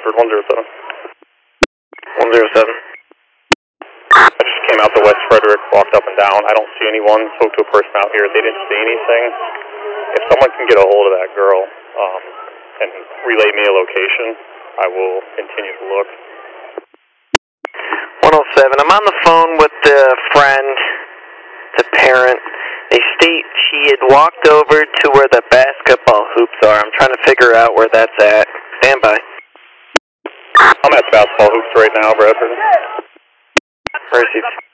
Bradford 107. 107. I just came out to West Frederick, walked up and down. I don't see anyone. Spoke to a person out here. They didn't see anything. If someone can get a hold of that girl and relay me a location, I will continue to look. 107. I'm on the phone with the friend, the parent. They state she had walked over to where the basketball hoops are. I'm trying to figure out where that's at. Stand by. I'm at the basketball hoops right now, Bradford. Received.